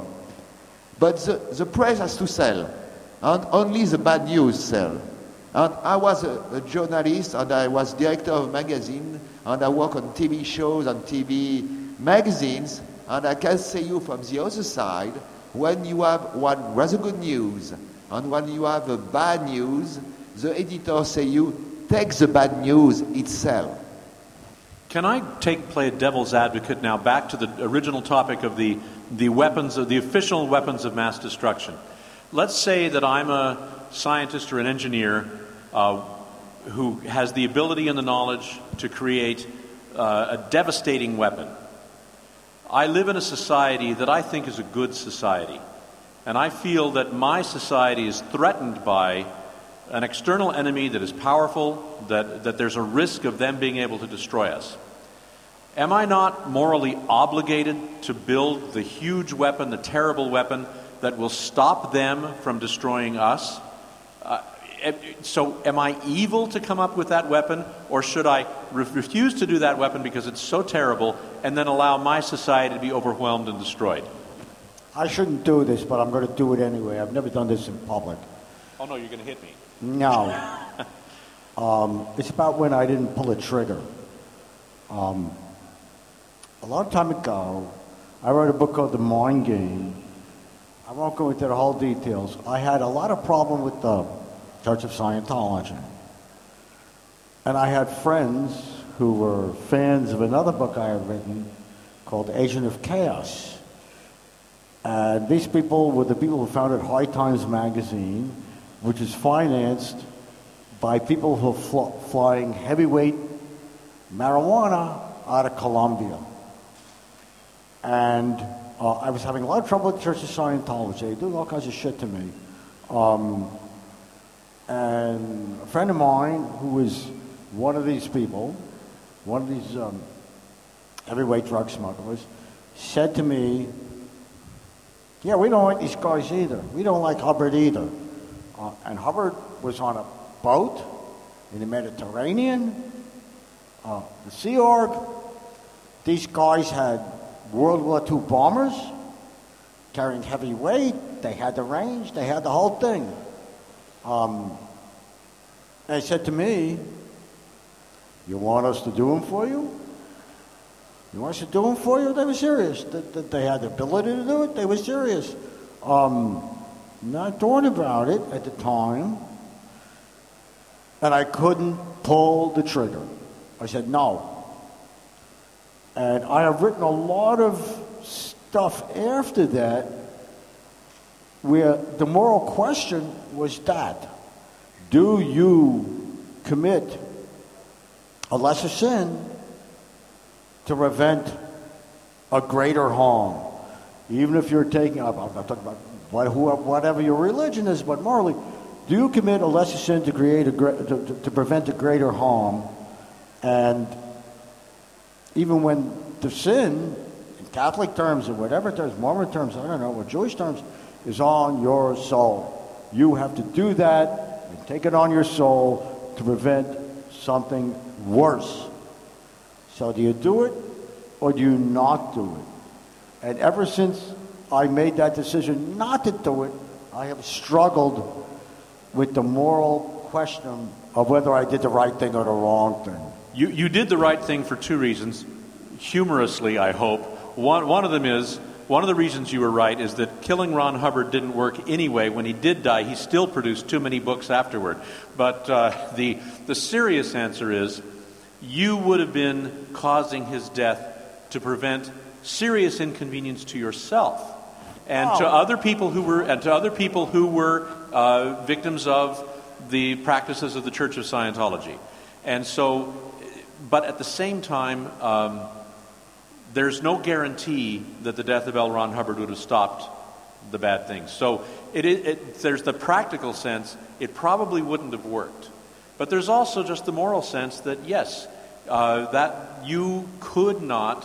But the, the press has to sell, and only the bad news sell. And I was a, a journalist, and I was director of a magazine, and I work on T V shows and T V magazines, and I can say you from the other side, when you have one rather good news, and when you have a bad news, the editor say you, take the bad news itself. Can I take play devil's advocate now back to the original topic of the, the weapons of the official weapons of mass destruction? Let's say that I'm a scientist or an engineer uh, who has the ability and the knowledge to create uh, a devastating weapon. I live in a society that I think is a good society, and I feel that my society is threatened by an external enemy that is powerful, that, that there's a risk of them being able to destroy us. Am I not morally obligated to build the huge weapon, the terrible weapon, that will stop them from destroying us? Uh, so am I evil to come up with that weapon, or should I re- refuse to do that weapon because it's so terrible and then allow my society to be overwhelmed and destroyed? I shouldn't do this, but I'm going to do it anyway. I've never done this in public. Oh no, you're going to hit me. No. um, it's about when I didn't pull a trigger. Um, a long time ago, I wrote a book called The Mind Game. I won't go into the whole details. I had a lot of problem with the Church of Scientology. And I had friends who were fans of another book I had written called Agent of Chaos. And these people were the people who founded High Times magazine, which is financed by people who are fl- flying heavyweight marijuana out of Colombia. And uh, I was having a lot of trouble with the Church of Scientology. They do all kinds of shit to me. Um, and a friend of mine who was one of these people, one of these um, heavyweight drug smugglers, said to me, yeah, we don't like these guys either. We don't like Hubbard either. Uh, and Hubbard was on a boat in the Mediterranean, uh, the Sea Org. These guys had World War Two bombers carrying heavy weight. They had the range. They had the whole thing. Um, they said to me, you want us to do them for you? You want us to do them for you? They were serious. That, that they had the ability to do it. They were serious. Um, not thought about it at the time. And I couldn't pull the trigger. I said no. And I have written a lot of stuff after that where the moral question was that. Do you commit a lesser sin to prevent a greater harm? Even if you're taking, I'm not talking about what, whatever your religion is, but morally, do you commit a lesser sin to create a to, to, to prevent a greater harm? And even when the sin, in Catholic terms or whatever terms, Mormon terms, I don't know, or Jewish terms, is on your soul, you have to do that and take it on your soul to prevent something worse. So do you do it or do you not do it? And ever since I made that decision not to do it, I have struggled with the moral question of whether I did the right thing or the wrong thing. You, you did the right thing for two reasons, humorously, I hope. One, one of them is, one of the reasons you were right is that killing Ron Hubbard didn't work anyway. When he did die, he still produced too many books afterward. But uh, the, the serious answer is, you would have been causing his death to prevent serious inconvenience to yourself and oh. to other people who were and to other people who were uh, victims of the practices of the Church of Scientology. And so, but at the same time, um, there's no guarantee that the death of L. Ron Hubbard would have stopped the bad things. So it, it, it, there's the practical sense, it probably wouldn't have worked. But there's also just the moral sense that, yes, uh, that you could not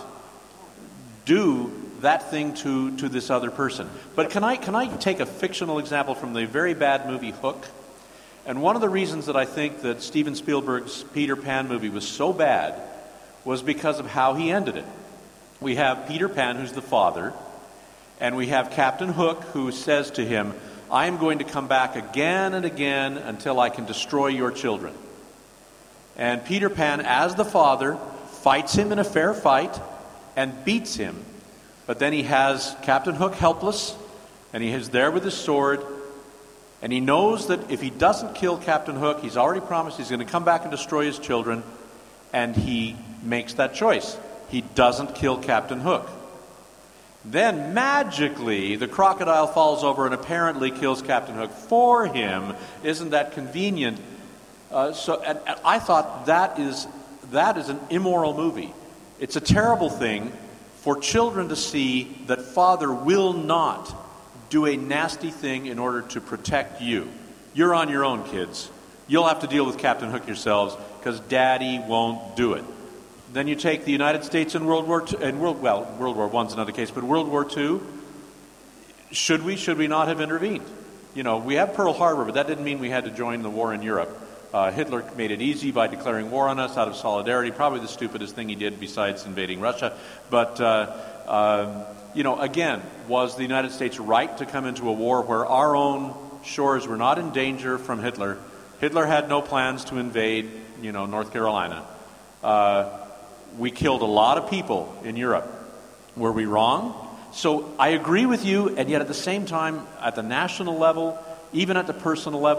do that thing to, to this other person. But can I, can I take a fictional example from the very bad movie Hook? And one of the reasons that I think that Steven Spielberg's Peter Pan movie was so bad was because of how he ended it. We have Peter Pan, who's the father, and we have Captain Hook, who says to him, I am going to come back again and again until I can destroy your children. And Peter Pan, as the father, fights him in a fair fight and beats him. But then he has Captain Hook helpless, and he is there with his sword, and he knows that if he doesn't kill Captain Hook, he's already promised he's going to come back and destroy his children, and he makes that choice. He doesn't kill Captain Hook. Then, magically, the crocodile falls over and apparently kills Captain Hook for him. Isn't that convenient? Uh, so and, and I thought that is that is an immoral movie. It's a terrible thing for children to see that father will not do a nasty thing in order to protect you. You're on your own, kids. You'll have to deal with Captain Hook yourselves because Daddy won't do it. Then you take the United States in World War Two, and World well, World War One's another case, but World War Two. Should we? Should we not have intervened? You know, we have Pearl Harbor, but that didn't mean we had to join the war in Europe. Uh, Hitler made it easy by declaring war on us out of solidarity. Probably the stupidest thing he did besides invading Russia. But uh, uh, you know, again, was the United States right to come into a war where our own shores were not in danger from Hitler? Hitler had no plans to invade, you know, North Carolina. Uh, We killed a lot of people in Europe. Were we wrong? So I agree with you, and yet at the same time, at the national level, even at the personal level,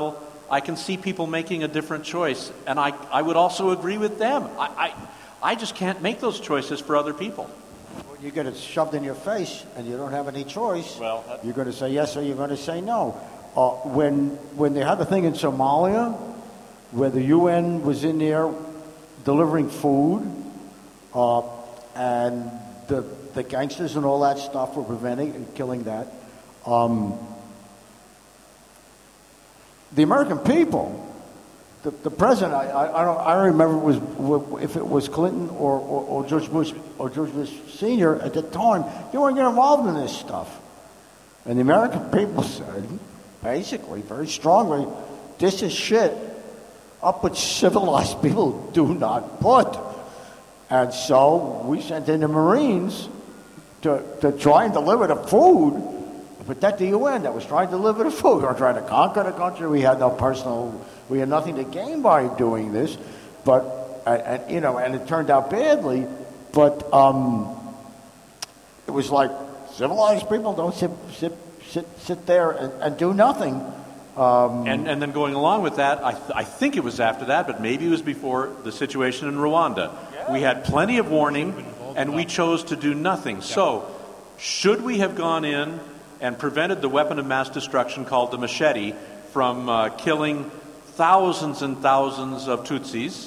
I can see people making a different choice, and I, I would also agree with them. I, I, I just can't make those choices for other people. Well, you get it shoved in your face, and you don't have any choice. Well, that- you're going to say yes or you're going to say no. Uh, when when they had the thing in Somalia, where the U N was in there delivering food, uh, and the the gangsters and all that stuff were preventing and killing that. Um, the American people, the, the president, I, I, I don't I don't remember it was if it was Clinton or, or, or George Bush or George Bush Senior at the time, they weren't getting involved in this stuff. And the American people said, basically, very strongly, this is shit up which civilized people do not put. And so we sent in the Marines to, to try and deliver the food, to protect the U N that was trying to deliver the food. We were trying to conquer the country. We had no personal, we had nothing to gain by doing this. But, and, and you know, and it turned out badly, but um, it was like civilized people don't sit, sit, sit, sit there and, and do nothing. Um, and, and then going along with that, I, th- I think it was after that, but maybe it was before the situation in Rwanda. Yeah. We had plenty of warning, and we chose to do nothing. Yeah. So, should we have gone in and prevented the weapon of mass destruction called the machete from uh, killing thousands and thousands of Tutsis?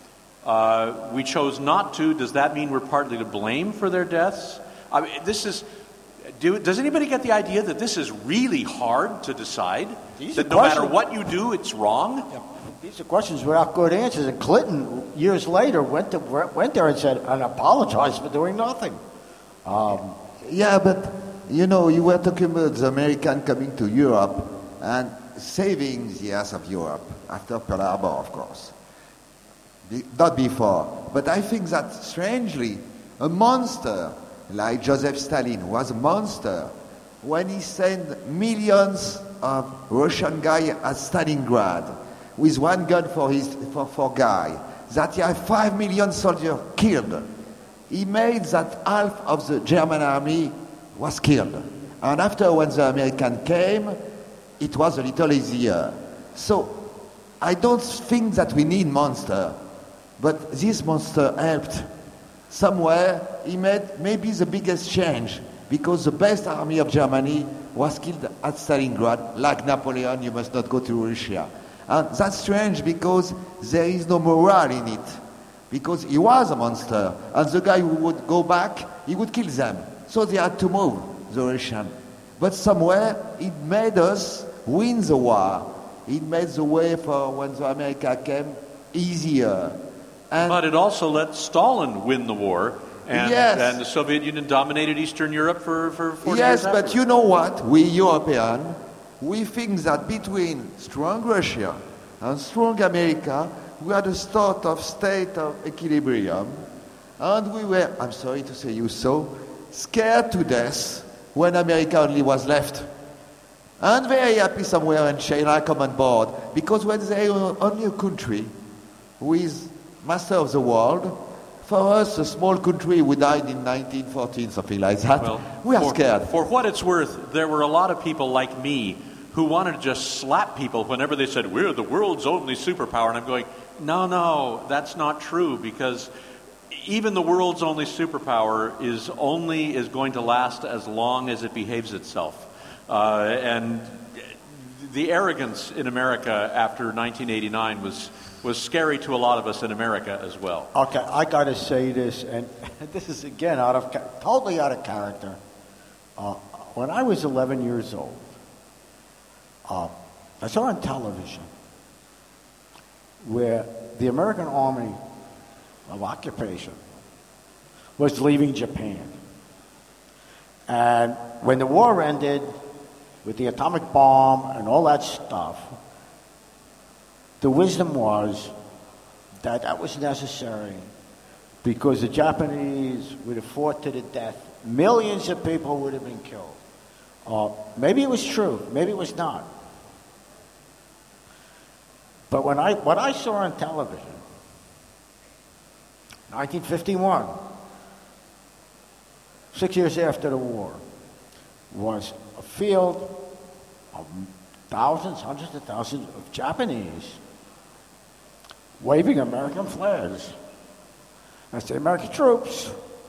Uh, we chose not to. Does that mean we're partly to blame for their deaths? I mean, this is... Do, does anybody get the idea that this is really hard to decide? These that no matter what you do, it's wrong? Yeah. These are questions without good answers. And Clinton, years later, went to, went there and said, and apologized for doing nothing. Um, yeah, but, you know, you were talking about the American coming to Europe and saving the ass of Europe after Pearl Harbor, of course. Be, not before. But I think that, strangely, a monster like Joseph Stalin, who was a monster, when he sent millions of Russian guys at Stalingrad with one gun for his for, for guy, that he had five million soldiers killed. He made that half of the German army was killed. And after when the American came, it was a little easier. So I don't think that we need monster, but this monster helped. Somewhere he made maybe the biggest change, because the best army of Germany was killed at Stalingrad. Like Napoleon, you must not go to Russia. And that's strange because there is no morale in it. Because he was a monster, and the guy who would go back, he would kill them. So they had to move, the Russian. But somewhere it made us win the war. It made the way for when the America came easier. And but it also let Stalin win the war, and, yes. and the Soviet Union dominated Eastern Europe for, for forty yes, years. Yes, but you know what? We Europeans, we think that between strong Russia and strong America, we had a sort of state of equilibrium, and we were, I'm sorry to say you so, scared to death when America only was left. And very happy somewhere in China come on board, because when they are only a country who is master of the world, for us, a small country, we died in nineteen fourteen, something like that. Well, we are for, scared. For what it's worth, there were a lot of people like me who wanted to just slap people whenever they said, we're the world's only superpower. And I'm going, no, no, that's not true, because even the world's only superpower is only is going to last as long as it behaves itself. Uh, and the arrogance in America after nineteen eighty-nine was was scary to a lot of us in America as well. Okay, I got to say this, and this is again out of totally out of character. Uh, when I was eleven years old, uh, I saw on television where the American Army of Occupation was leaving Japan, and when the war ended with the atomic bomb and all that stuff, the wisdom was that that was necessary because the Japanese would have fought to the death. Millions of people would have been killed. Uh, maybe it was true. Maybe it was not. But when I what I saw on television, nineteen fifty-one, six years after the war, was a field of thousands, hundreds of thousands of Japanese waving American flags. That's the American troops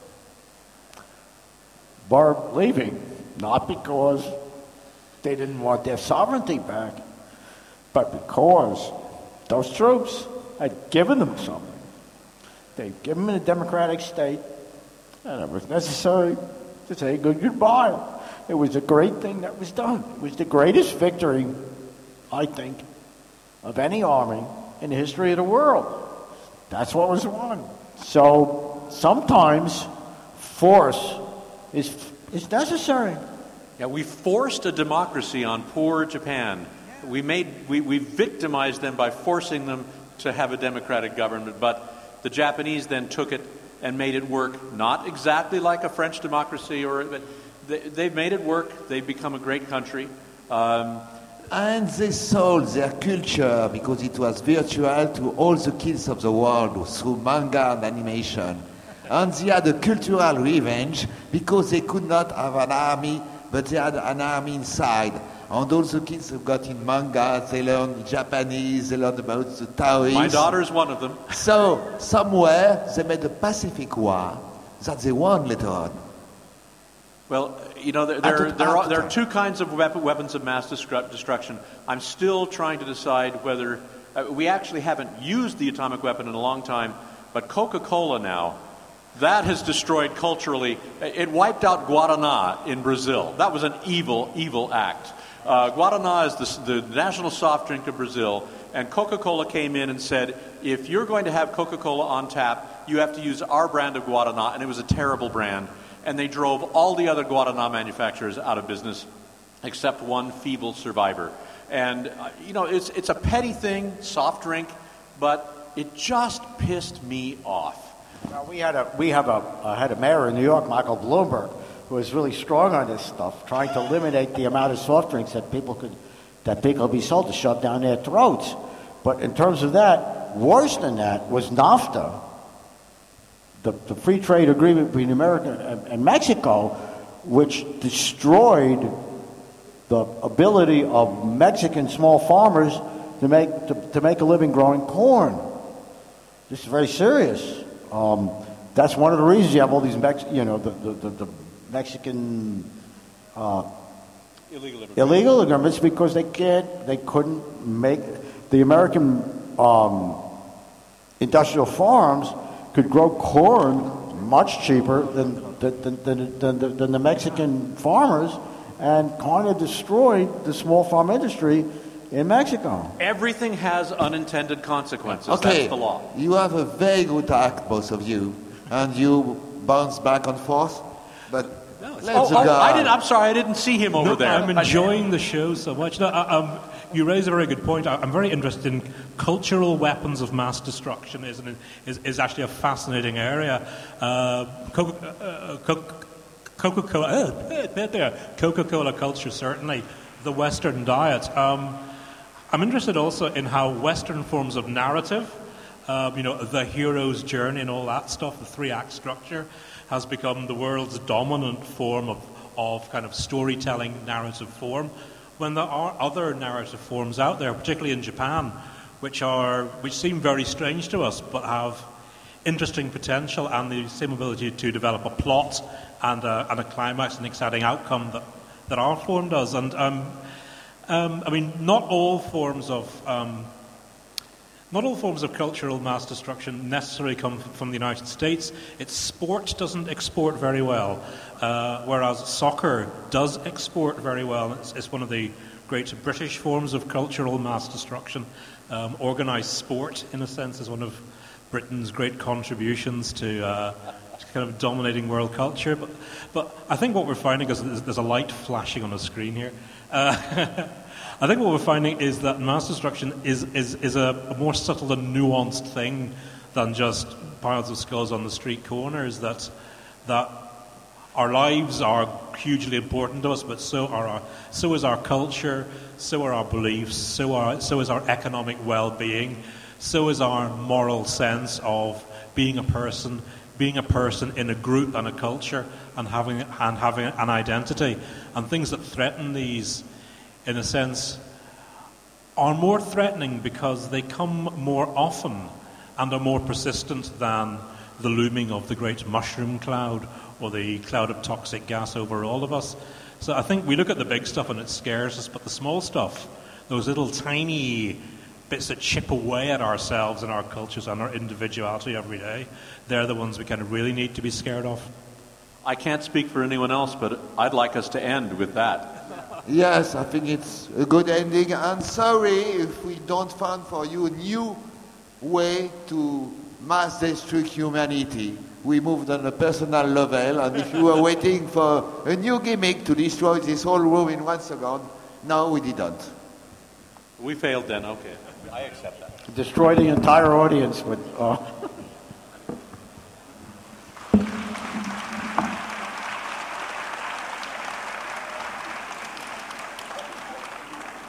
were leaving, not because they didn't want their sovereignty back, but because those troops had given them something. They'd given them a democratic state, and it was necessary to say good goodbye. It was a great thing that was done. It was the greatest victory, I think, of any army in the history of the world. That's what was won. So sometimes force is is necessary. Yeah, we forced a democracy on poor Japan. We made we, we victimized them by forcing them to have a democratic government, but the Japanese then took it and made it work, not exactly like a French democracy, or but they, they've made it work. They've become a great country. Um, And they sold their culture, because it was virtual, to all the kids of the world through manga and animation. And they had a cultural revenge, because they could not have an army, but they had an army inside. And all the kids who got in manga, they learned Japanese, they learned about the Taoists. my daughter's one of them. So, somewhere, they made a Pacific War that they won later on. Well, you know, there, there, there, are, there are two kinds of weapon, weapons of mass destru- destruction. I'm still trying to decide whether... Uh, we actually haven't used the atomic weapon in a long time, but Coca-Cola now, that has destroyed culturally. It wiped out Guaraná in Brazil. That was an evil, evil act. Uh, Guaraná is the, the national soft drink of Brazil, and Coca-Cola came in and said, if you're going to have Coca-Cola on tap, you have to use our brand of Guaraná, and it was a terrible brand. And they drove all the other Guaraná manufacturers out of business, except one feeble survivor. And, uh, you know, it's it's a petty thing, soft drink, but it just pissed me off. Now, we had a we have a uh, had a mayor in New York, Michael Bloomberg, who was really strong on this stuff, trying to eliminate the amount of soft drinks that people could that people could be sold to shove down their throats. But in terms of that, worse than that was NAFTA. The, the free trade agreement between America and, and Mexico, which destroyed the ability of Mexican small farmers to make to, to make a living growing corn. This is very serious. Um, that's one of the reasons you have all these Mex, you know, the the, the, the Mexican uh, Illegal immigrants. illegal immigrants, because they can't, they couldn't make the American um, industrial farms could grow corn much cheaper than than, than, than, than, than the Mexican farmers, and kind of destroyed the small farm industry in Mexico. Everything has unintended consequences. Okay, That's the law. you have a very good act, both of you, and you bounce back and forth, but let's Oh, go. oh, I didn't, I'm sorry, I didn't see him over No, there. I'm enjoying the show so much. No, I, um, you raise a very good point. I, I'm very interested in cultural weapons of mass destruction. Is, an, is, is actually a fascinating area. Uh, Coca, uh, Coca, Coca-Cola, uh, Coca-Cola culture, certainly. The Western diet. Um, I'm interested also in how Western forms of narrative, um, you know, the hero's journey and all that stuff, the three-act structure, has become the world's dominant form of, of kind of storytelling narrative form, when there are other narrative forms out there, particularly in Japan, which are which seem very strange to us, but have interesting potential and the same ability to develop a plot and a, and a climax, an exciting outcome that, that our form does. And um, um, I mean, not all forms of um, Not all forms of cultural mass destruction necessarily come from the United States. Its sport doesn't export very well, uh, whereas soccer does export very well. It's, it's one of the great British forms of cultural mass destruction. Um, organised sport, in a sense, is one of Britain's great contributions to, uh, to kind of dominating world culture. But, but I think what we're finding is there's, there's a light flashing on the screen here. Uh, I think what we're finding is that mass destruction is, is, is a, a more subtle and nuanced thing than just piles of skulls on the street corners, that, that our lives are hugely important to us, but so are our, so is our culture, so are our beliefs, so, are, so is our economic well-being, so is our moral sense of being a person, being a person in a group and a culture, and having, and having an identity. And things that threaten these, in a sense, are more threatening because they come more often and are more persistent than the looming of the great mushroom cloud or the cloud of toxic gas over all of us. So I think we look at the big stuff and it scares us, but the small stuff, those little tiny bits that chip away at ourselves and our cultures and our individuality every day, they're the ones we kind of really need to be scared of. I can't speak for anyone else, but I'd like us to end with that. Yes, I think it's a good ending. And sorry if we don't find for you a new way to mass destroy humanity. We moved on a personal level, and if you were waiting for a new gimmick to destroy this whole room in one second, no, we didn't. We failed then, okay. I accept that. Destroy the entire audience with... Uh,